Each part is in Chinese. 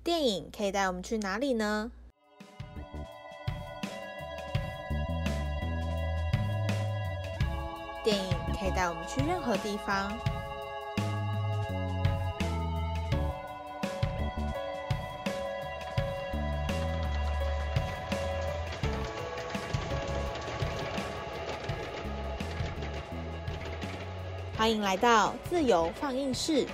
电影可以带我们去哪里呢？电影可以带我们去任何地方。欢迎来到自由放映室。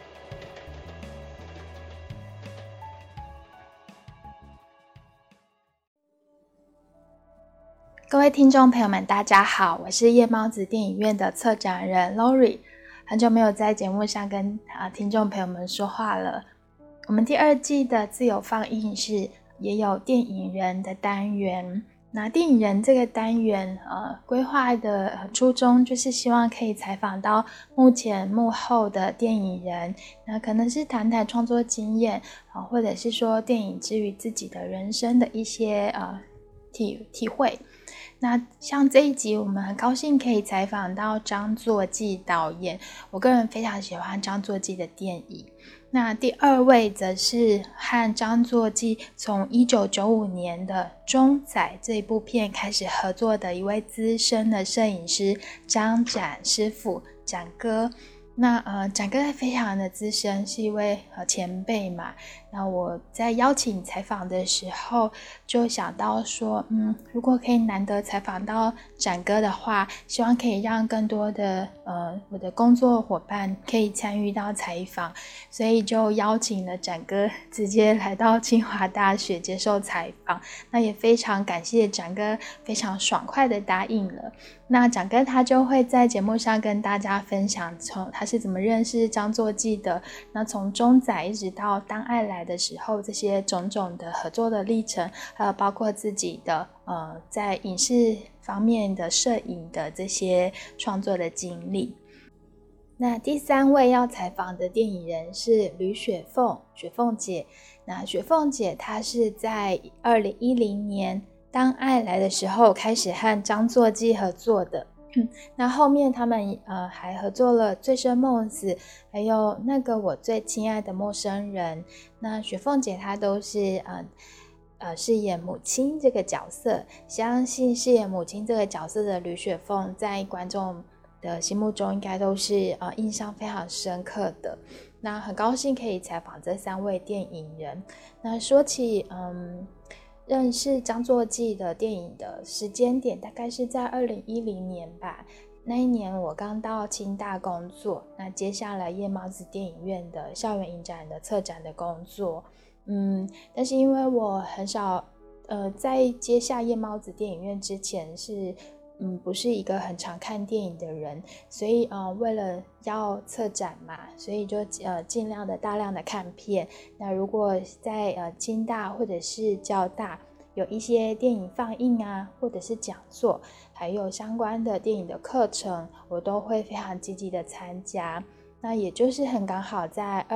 各位听众朋友们大家好，我是夜猫子电影院的策展人 Lori， 很久没有在节目上跟听众朋友们说话了。我们第2季的自由放映室也有电影人的单元，那电影人这个单元规划的初衷就是希望可以采访到目前幕后的电影人，那可能是谈谈创作经验，或者是说电影之于自己的人生的一些体会。那像这一集我们很高兴可以采访到张作骥导演，我个人非常喜欢张作骥的电影。那第2位则是和张作骥从1995年的《钟仔》这部片开始合作的一位资深的摄影师张展师傅，展哥。那展哥非常的资深，是一位前辈嘛。那我在邀请采访的时候就想到说如果可以难得采访到展哥的话，希望可以让更多的我的工作伙伴可以参与到采访，所以就邀请了展哥直接来到清华大学接受采访。那也非常感谢展哥非常爽快的答应了。那展哥他就会在节目上跟大家分享从他是怎么认识张作骥的，那从钟仔一直到当爱来的时候，这些种种的合作的历程，还有包括自己的在影视方面的摄影的这些创作的经历。那第3位要采访的电影人是吕雪凤，雪凤姐。那雪凤姐她是在2010年当爱来的时候开始和张作骥合作的。那后面他们还合作了《醉生梦死》，还有那个我最亲爱的陌生人。那雪凤姐她都是饰演母亲这个角色，相信饰演母亲这个角色的吕雪凤在观众的心目中应该都是印象非常深刻的。那很高兴可以采访这3位电影人。那说起认识张作骥的电影的时间点大概是在2010年吧。那一年我刚到清大工作，那接下来夜猫子电影院的校园影展的策展的工作。但是因为我很少在接下夜猫子电影院之前是不是一个很常看电影的人，所以为了要策展嘛，所以就尽量的大量的看片。那如果在清大或者是交大有一些电影放映啊，或者是讲座，还有相关的电影的课程，我都会非常积极的参加。那也就是很刚好在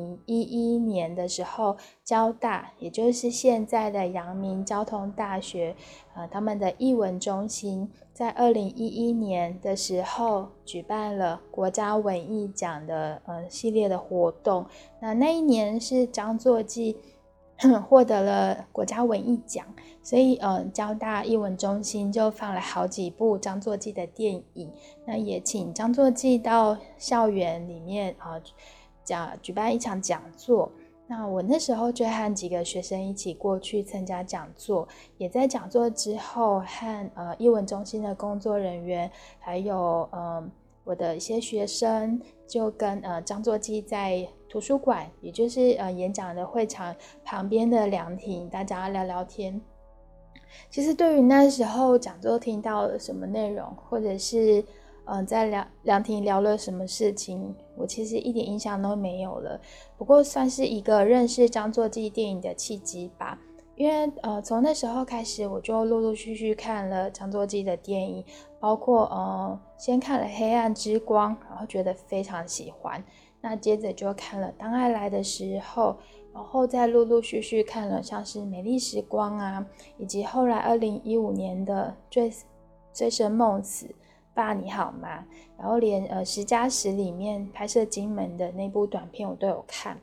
2011年的时候，交大也就是现在的阳明交通大学他们的艺文中心在2011年的时候举办了国家文艺奖的系列的活动。那一年是张作骥获得了国家文艺奖，所以交大艺文中心就放了好几部张作骥的电影，那也请张作骥到校园里面举办一场讲座。那我那时候就和几个学生一起过去参加讲座，也在讲座之后和艺文中心的工作人员还有我的一些学生就跟张作骥在图书馆，也就是演讲的会场旁边的凉亭大家聊聊天。其实对于那时候讲座听到了什么内容，或者是在凉亭聊了什么事情，我其实一点印象都没有了。不过算是一个认识张作骥电影的契机吧。因为从那时候开始我就陆陆续续看了张作骥的电影，包括先看了《黑暗之光》，然后觉得非常喜欢。那接着就看了《当爱来的时候》，然后再陆陆续续看了像是《美丽时光》啊，以及后来2015年的醉生梦死，爸你好吗？然后连10+10里面拍摄金门的那部短片我都有看。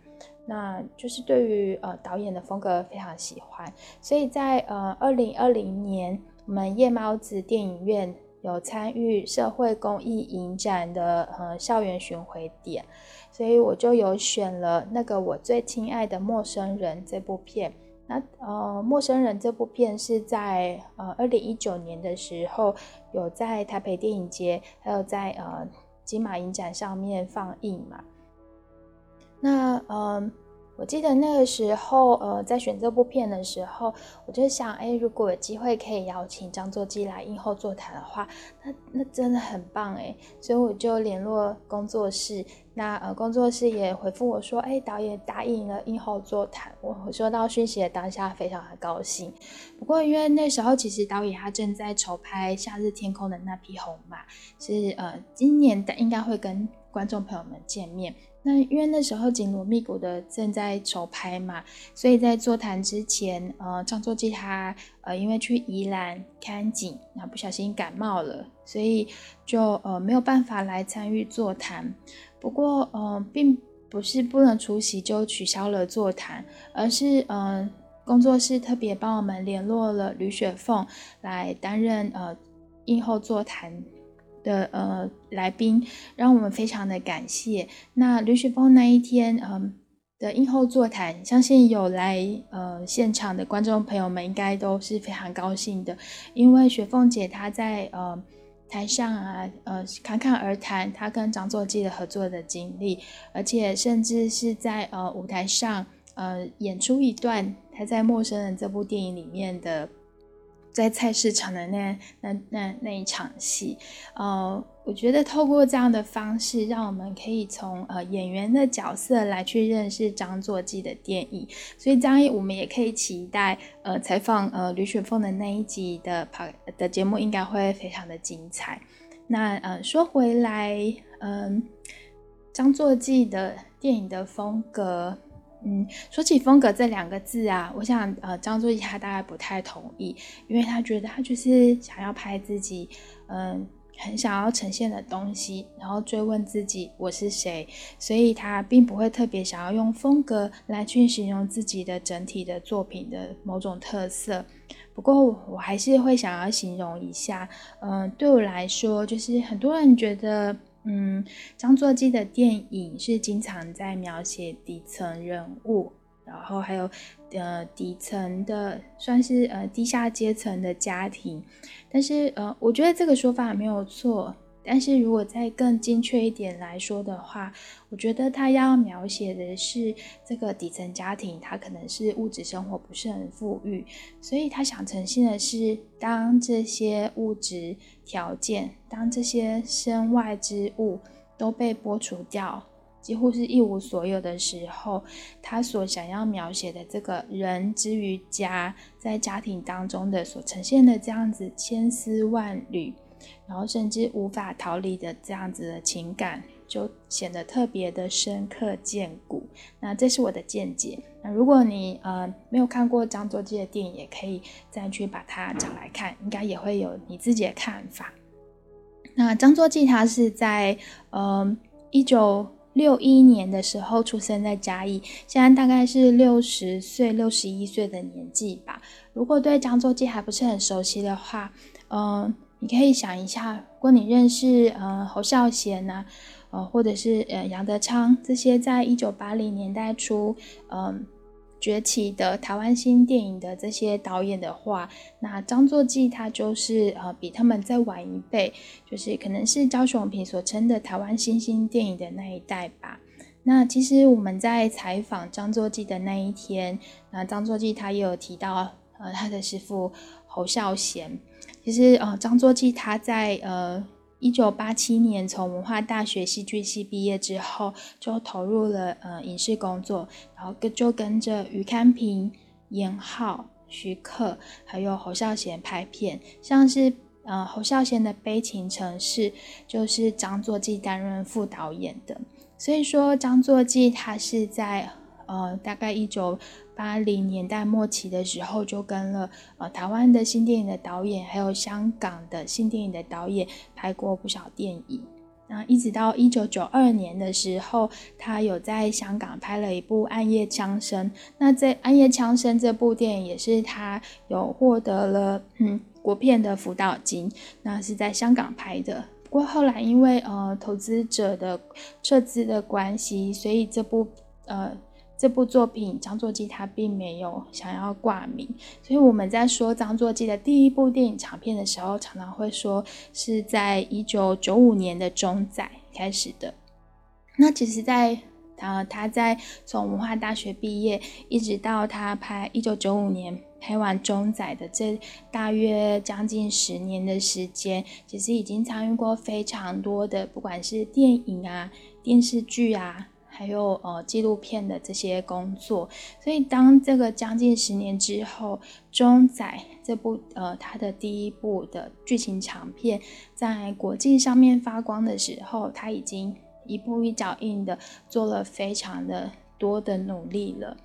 那就是对于导演的风格非常喜欢，所以在2020年，我们夜猫子电影院有参与社会公益影展的校园巡回点，所以我就有选了那个我最亲爱的陌生人这部片。那陌生人这部片是在2019年的时候有在台北电影节还有在金马影展上面放映嘛。那我记得那个时候在选这部片的时候，我就想如果有机会可以邀请张作骥来映后座谈的话，那真的很棒所以我就联络工作室，那工作室也回复我说导演答应了映后座谈。我收到讯息的当下非常的高兴。不过因为那时候其实导演他正在筹拍《夏日天空的那匹红马》，是今年的应该会跟观众朋友们见面。那因为那时候紧锣密鼓的正在筹拍嘛，所以在座谈之前张作骥他因为去宜兰看景，那不小心感冒了，所以就没有办法来参与座谈。不过并不是不能出席就取消了座谈，而是工作室特别帮我们联络了吕雪凤来担任映后座谈的来宾，让我们非常的感谢。那吕雪凤那一天的映后座谈，相信有来现场的观众朋友们应该都是非常高兴的，因为雪凤姐她在台上侃侃而谈她跟张作骥的合作的经历，而且甚至是在舞台上演出一段她在《陌生人》这部电影里面的在菜市场的那一场戏。我觉得透过这样的方式，让我们可以从演员的角色来去认识张作骥的电影，所以这样我们也可以期待采访吕雪凤的那一集的节目应该会非常的精彩。那说回来张作骥的电影的风格，说起风格这两个字啊，我想张作骥他大概不太同意，因为他觉得他就是想要拍自己很想要呈现的东西，然后追问自己我是谁，所以他并不会特别想要用风格来去形容自己的整体的作品的某种特色。不过我还是会想要形容一下，对我来说，就是很多人觉得张作骥的电影是经常在描写底层人物，然后还有底层的算是低下阶层的家庭，但是我觉得这个说法没有错，但是如果再更精确一点来说的话，我觉得他要描写的是这个底层家庭，他可能是物质生活不是很富裕，所以他想呈现的是当这些物质条件，当这些身外之物都被剥除掉，几乎是一无所有的时候，他所想要描写的这个人之于家，在家庭当中的所呈现的这样子千丝万缕，然后甚至无法逃离的这样子的情感，就显得特别的深刻见骨。那这是我的见解。那如果你没有看过张作骥的电影，也可以再去把它找来看，应该也会有你自己的看法。那张作骥他是在1961年的时候出生在嘉义，现在大概是60岁61岁的年纪吧。如果对张作骥还不是很熟悉的话，你可以想一下，如果你认识侯孝贤啊，或者是杨德昌这些在1980年代初崛起的台湾新电影的这些导演的话，那张作骥他就是比他们再晚一辈，就是可能是焦雄平所称的台湾新兴电影的那一代吧。那其实我们在采访张作骥的那一天，那张作骥他也有提到他的师父侯孝贤。其实张作骥他在1987年从文化大学戏剧系毕业之后，就投入了影视工作，然后就跟着余康平、严浩、徐克还有侯孝贤拍片，像是侯孝贤的《悲情城市》就是张作骥担任副导演的。所以说张作骥他是在大概1980年代末期的时候，就跟了台湾的新电影的导演，还有香港的新电影的导演拍过不少电影。 那一直到1992年的时候，他有在香港拍了一部《暗夜枪声》。那在《暗夜枪声》这部电影也是他有获得了国片的辅导金，那是在香港拍的。不过后来因为投资者的撤资的关系，所以这部作品张作骥他并没有想要挂名，所以我们在说张作骥的第一部电影长片的时候，常常会说是在1995年的钟仔开始的。那其实在他在从文化大学毕业一直到他1995年拍完钟仔的这大约将近10年的时间，其实已经参与过非常多的不管是电影啊、电视剧啊，还有纪录片的这些工作。所以当这个将近10年之后，钟仔这部他的第一部的剧情长片在国际上面发光的时候，他已经一步一脚印的做了非常的多的努力了。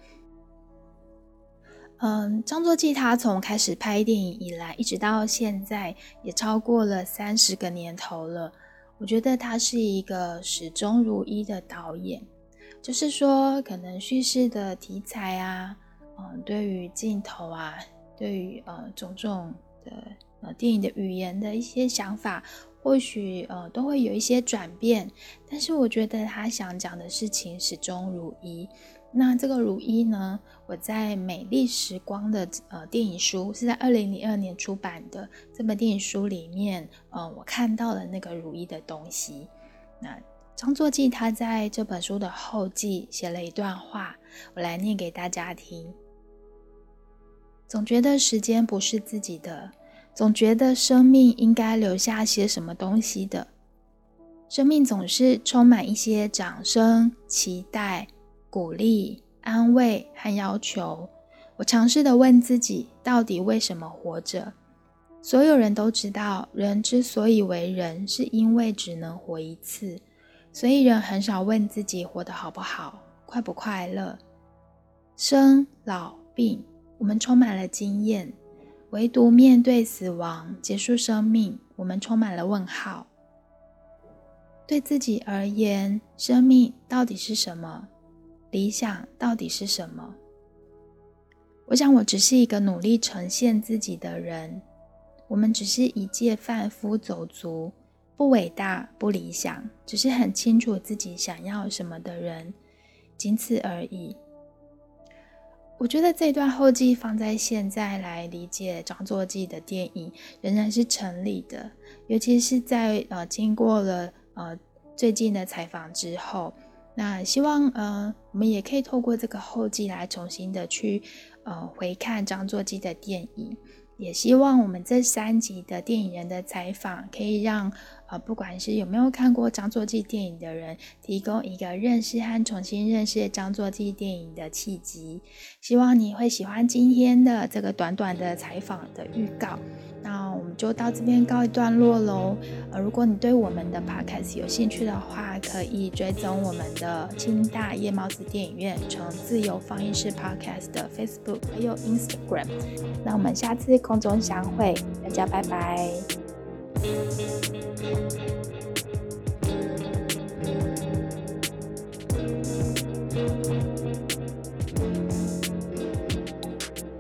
张作骥他从开始拍电影以来，一直到现在也超过了30个年头了。我觉得他是一个始终如一的导演，就是说可能叙事的题材啊，对于镜头啊，对于种种的电影的语言的一些想法，或许都会有一些转变，但是我觉得他想讲的事情始终如一。那这个如一呢，我在美丽时光的电影书是在2002年出版的这本电影书里面，我看到了那个如一的东西。那张作骥他在这本书的后记写了一段话，我来念给大家听。总觉得时间不是自己的，总觉得生命应该留下些什么东西的。生命总是充满一些掌声、期待、鼓励、安慰和要求。我尝试地问自己，到底为什么活着？所有人都知道，人之所以为人，是因为只能活一次，所以人很少问自己活得好不好，快不快乐。生老病，我们充满了经验，唯独面对死亡、结束生命，我们充满了问号。对自己而言，生命到底是什么？理想到底是什么？我想我只是一个努力呈现自己的人，我们只是一介贩夫走卒，不伟大不理想，只是很清楚自己想要什么的人，仅此而已。我觉得这段后记放在现在来理解张作骥的电影仍然是成立的，尤其是在经过了最近的采访之后，那希望我们也可以透过这个后记来重新的去回看张作骥的电影，也希望我们这3集的电影人的采访可以让不管是有没有看过张作骥电影的人，提供一个认识和重新认识张作骥电影的契机。希望你会喜欢今天的这个短短的采访的预告。那我们就到这边告一段落咯。如果你对我们的 podcast 有兴趣的话，可以追踪我们的清大夜猫子电影院从自由放映室 podcast 的 Facebook 还有 Instagram。那我们下次空中相会，大家拜拜。